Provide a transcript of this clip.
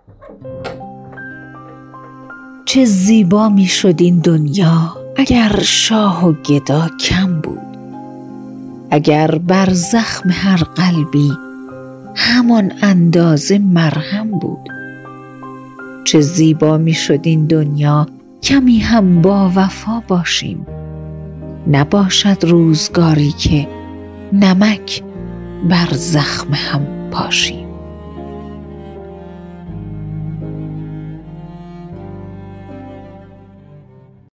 چه زیبا می شد این دنیا اگر شاه و گدا کم بود، اگر بر زخم هر قلبی همان اندازه مرهم بود. چه زیبا می شد این دنیا کمی هم با وفا باشیم، نباشد روزگاری که نمک بر زخم هم پاشیم.